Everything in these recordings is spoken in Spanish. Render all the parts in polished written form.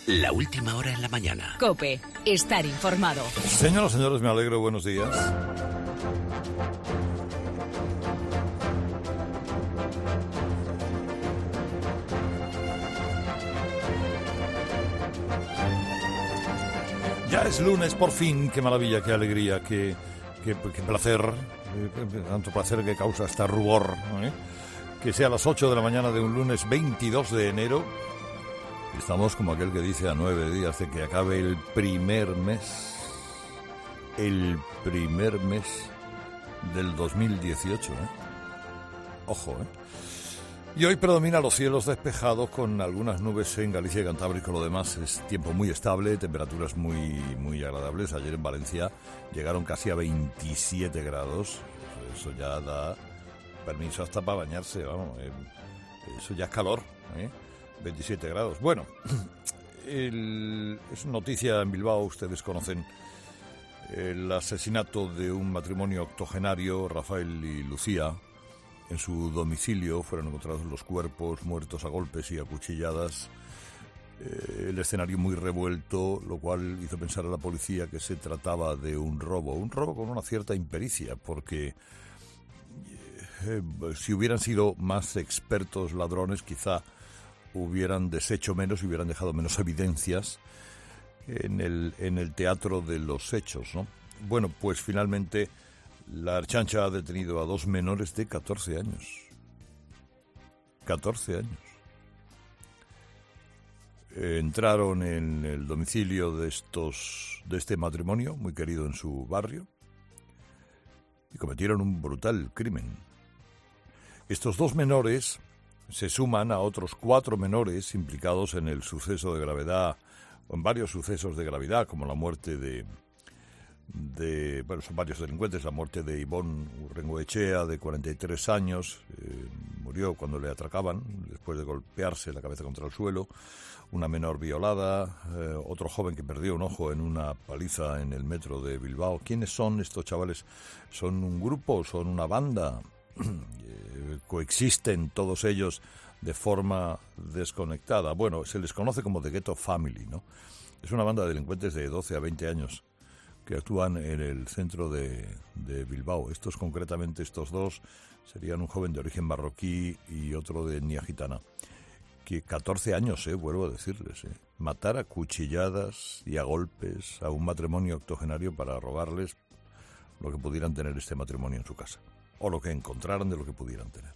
La última hora en la mañana. COPE. Estar informado. Señoras y señores, me alegro. Buenos días. Ya es lunes, por fin. Qué maravilla, qué alegría, qué placer. Tanto placer que causa hasta rubor, ¿eh? Que sea a las 8 de la mañana de un lunes 22 de enero. Estamos como aquel que dice a 9 días de que acabe el primer mes. El primer mes del 2018, ¿eh? Ojo, ¿eh? Y hoy predomina los cielos despejados con algunas nubes en Galicia y Cantábrico. Lo demás es tiempo muy estable, temperaturas muy agradables. Ayer en Valencia llegaron casi a 27 grados. Eso ya da permiso hasta para bañarse, vamos. Eso ya es calor, ¿eh? 27 grados. Bueno, es noticia en Bilbao, ustedes conocen el asesinato de un matrimonio octogenario, Rafael y Lucía. En su domicilio fueron encontrados los cuerpos muertos a golpes y a cuchilladas. El escenario muy revuelto, lo cual hizo pensar a la policía que se trataba de un robo con una cierta impericia, porque si hubieran sido más expertos ladrones, quizá hubieran deshecho menos y hubieran dejado menos evidencias en el teatro de los hechos, ¿no? Bueno, pues finalmente la Ertzaintza ha detenido a dos menores de 14 años. 14 años. Entraron en el domicilio de este matrimonio, muy querido en su barrio, y cometieron un brutal crimen. Estos dos menores se suman a otros 4 menores implicados en el suceso de gravedad, o en varios sucesos de gravedad, como la muerte bueno, son varios delincuentes. La muerte de Ivonne Urrengoechea, de 43 años, murió cuando le atracaban, después de golpearse la cabeza contra el suelo. Una menor violada, otro joven que perdió un ojo en una paliza en el metro de Bilbao. ¿Quiénes son estos chavales? ¿Son un grupo? ¿Son una banda? ¿Coexisten todos ellos de forma desconectada? Bueno, se les conoce como The Ghetto Family, ¿no? Es una banda de delincuentes de 12 a 20 años que actúan en el centro de Bilbao. Concretamente estos dos serían un joven de origen marroquí y otro de etnia gitana. Que 14 años, vuelvo a decirles, matar a cuchilladas y a golpes a un matrimonio octogenario para robarles lo que pudieran tener este matrimonio en su casa, o lo que encontraran de lo que pudieran tener.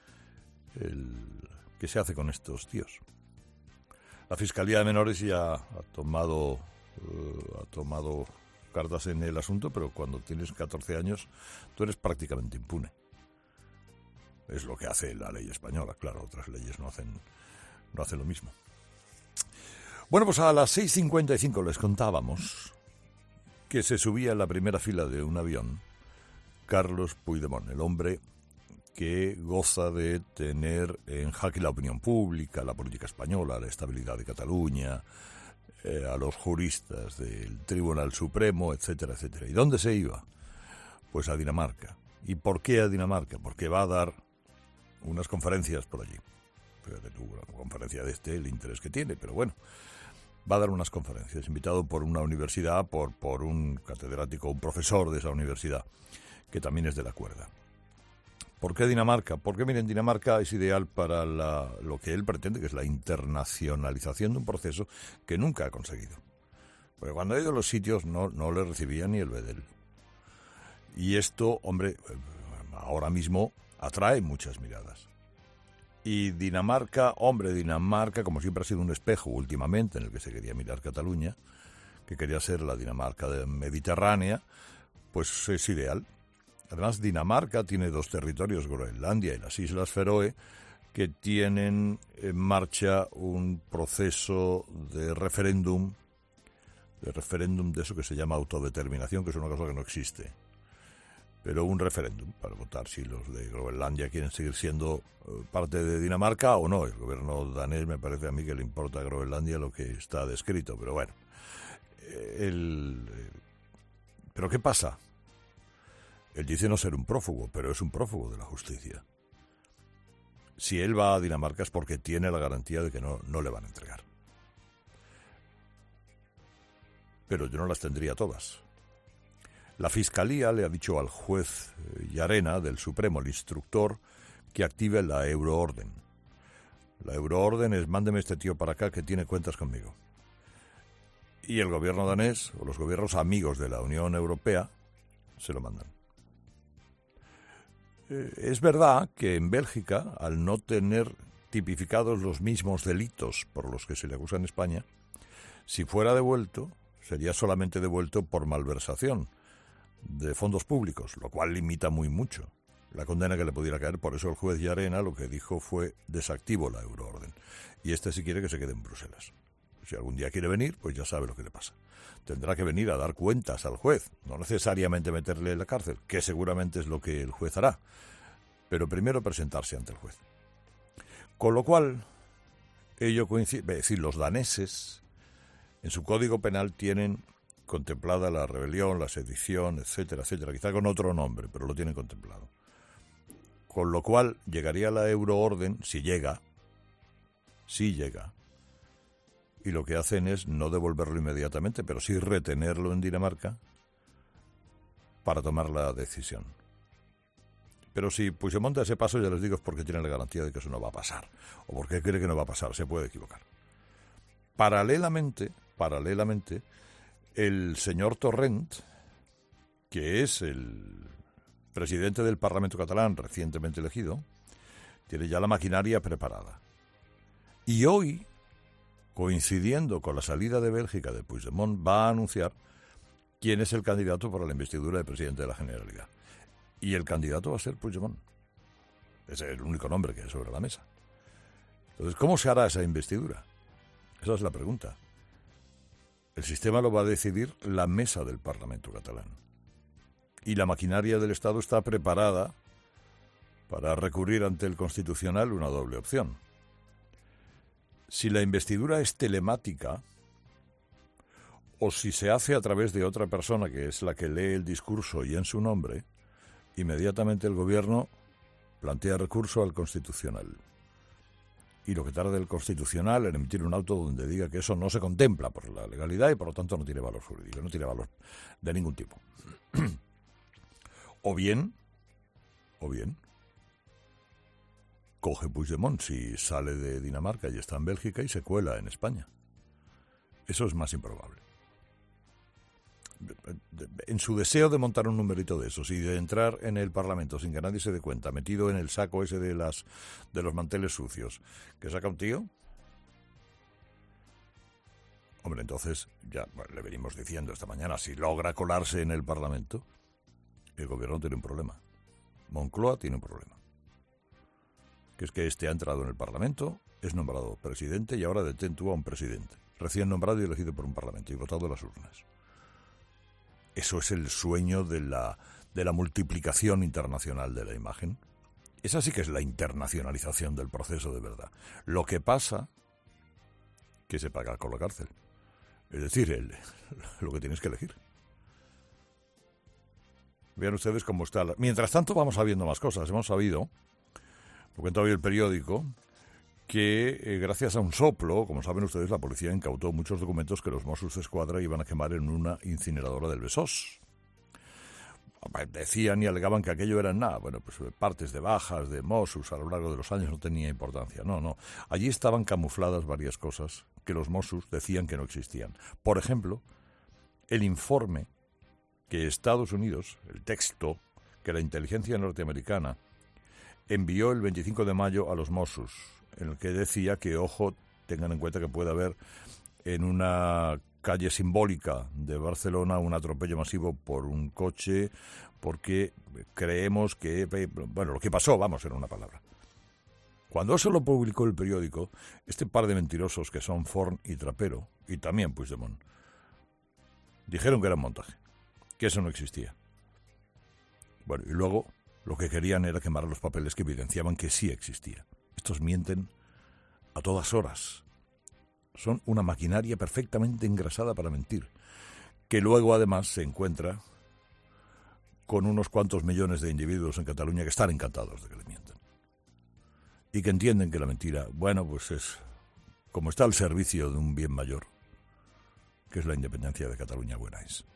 ¿Qué se hace con estos tíos? La Fiscalía de Menores ya ha tomado cartas en el asunto, pero cuando tienes 14 años tú eres prácticamente impune. Es lo que hace la ley española, claro, otras leyes no hacen lo mismo. Bueno, pues a las 6:55 les contábamos que se subía en la primera fila de un avión Carlos Puigdemont, el hombre que goza de tener en jaque la opinión pública, la política española, la estabilidad de Cataluña, a los juristas del Tribunal Supremo, etcétera, etcétera. ¿Y dónde se iba? Pues a Dinamarca. ¿Y por qué a Dinamarca? Porque va a dar unas conferencias por allí. Fíjate tú, una conferencia de el interés que tiene, pero bueno, va a dar unas conferencias, invitado por una universidad, por un catedrático, un profesor de esa universidad, que también es de la cuerda. ¿Por qué Dinamarca? Porque, miren, Dinamarca es ideal para lo que él pretende, que es la internacionalización de un proceso que nunca ha conseguido. Porque cuando ha ido a los sitios no le recibía ni el bedel. Y esto, hombre, ahora mismo atrae muchas miradas. Y Dinamarca, como siempre ha sido un espejo últimamente en el que se quería mirar Cataluña, que quería ser la Dinamarca mediterránea, pues es ideal. Además, Dinamarca tiene 2 territorios, Groenlandia y las Islas Feroe, que tienen en marcha un proceso de referéndum de eso que se llama autodeterminación, que es una cosa que no existe. Pero un referéndum para votar si los de Groenlandia quieren seguir siendo parte de Dinamarca o no. El gobierno danés me parece a mí que le importa a Groenlandia lo que está descrito, pero bueno. ¿Pero qué pasa? Él dice no ser un prófugo, pero es un prófugo de la justicia. Si él va a Dinamarca es porque tiene la garantía de que no le van a entregar. pero yo no las tendría todas. La Fiscalía le ha dicho al juez Llarena del Supremo, el instructor, que active la euroorden. La euroorden es: mándeme este tío para acá que tiene cuentas conmigo. Y el gobierno danés, o los gobiernos amigos de la Unión Europea, se lo mandan. Es verdad que en Bélgica, al no tener tipificados los mismos delitos por los que se le acusa en España, si fuera devuelto, sería solamente devuelto por malversación de fondos públicos, lo cual limita muy mucho la condena que le pudiera caer. Por eso el juez Llarena lo que dijo fue: desactivo la euroorden. Y si quiere que se quede en Bruselas. Si algún día quiere venir, pues ya sabe lo que le pasa. Tendrá que venir a dar cuentas al juez, no necesariamente meterle en la cárcel, que seguramente es lo que el juez hará, pero primero presentarse ante el juez. Con lo cual, ello coincide, es decir, los daneses en su código penal tienen contemplada la rebelión, la sedición, etcétera, etcétera, quizá con otro nombre, pero lo tienen contemplado. Con lo cual llegaría la euroorden, si llega, y lo que hacen es no devolverlo inmediatamente, pero sí retenerlo en Dinamarca para tomar la decisión. Pero si Puigdemont da ese paso, ya les digo, es porque tiene la garantía de que eso no va a pasar, o porque cree que no va a pasar, se puede equivocar. Paralelamente, el señor Torrent, que es el presidente del Parlamento catalán recientemente elegido, tiene ya la maquinaria preparada. Y hoy, coincidiendo con la salida de Bélgica de Puigdemont, va a anunciar quién es el candidato para la investidura de presidente de la Generalidad. Y el candidato va a ser Puigdemont. Ese es el único nombre que hay sobre la mesa. Entonces, ¿cómo se hará esa investidura? Esa es la pregunta. El sistema lo va a decidir la mesa del Parlamento catalán. Y la maquinaria del Estado está preparada para recurrir ante el Constitucional una doble opción. Si la investidura es telemática, o si se hace a través de otra persona que es la que lee el discurso y en su nombre, inmediatamente el gobierno plantea recurso al Constitucional. Y lo que tarde el Constitucional en emitir un auto donde diga que eso no se contempla por la legalidad y por lo tanto no tiene valor jurídico, no tiene valor de ningún tipo. O bien, coge Puigdemont si sale de Dinamarca y está en Bélgica y se cuela en España. Eso es más improbable. En su deseo de montar un numerito de esos y de entrar en el Parlamento sin que nadie se dé cuenta, metido en el saco ese de los manteles sucios, que saca un tío, hombre, entonces ya le venimos diciendo esta mañana, si logra colarse en el Parlamento, el gobierno tiene un problema. Moncloa tiene un problema. Que es que este ha entrado en el Parlamento, es nombrado presidente y ahora detentúa a un presidente, recién nombrado y elegido por un Parlamento y votado en las urnas. Eso es el sueño de la multiplicación internacional de la imagen. Esa sí que es la internacionalización del proceso de verdad. Lo que pasa, que se paga con la cárcel. Es decir, lo que tienes que elegir. Vean ustedes cómo está. Mientras tanto vamos sabiendo más cosas. Hemos sabido, lo cuenta hoy el periódico, que gracias a un soplo, como saben ustedes, la policía incautó muchos documentos que los Mossos d'Esquadra iban a quemar en una incineradora del Besós. Decían y alegaban que aquello eran nada, bueno, pues partes de bajas de Mossos a lo largo de los años, no tenía importancia. No. Allí estaban camufladas varias cosas que los Mossos decían que no existían. Por ejemplo, el informe que Estados Unidos, el texto que la inteligencia norteamericana envió el 25 de mayo a los Mossos, en el que decía que, ojo, tengan en cuenta que puede haber en una calle simbólica de Barcelona un atropello masivo por un coche, porque creemos que, bueno, lo que pasó, vamos, en una palabra. Cuando eso lo publicó el periódico, este par de mentirosos que son Forn y Trapero, y también Puigdemont, dijeron que era un montaje, que eso no existía. Bueno, y luego lo que querían era quemar los papeles que evidenciaban que sí existía. Estos mienten a todas horas. Son una maquinaria perfectamente engrasada para mentir, que luego además se encuentra con unos cuantos millones de individuos en Cataluña que están encantados de que le mientan. Y que entienden que la mentira, bueno, pues es como está al servicio de un bien mayor, que es la independencia de Cataluña buena es.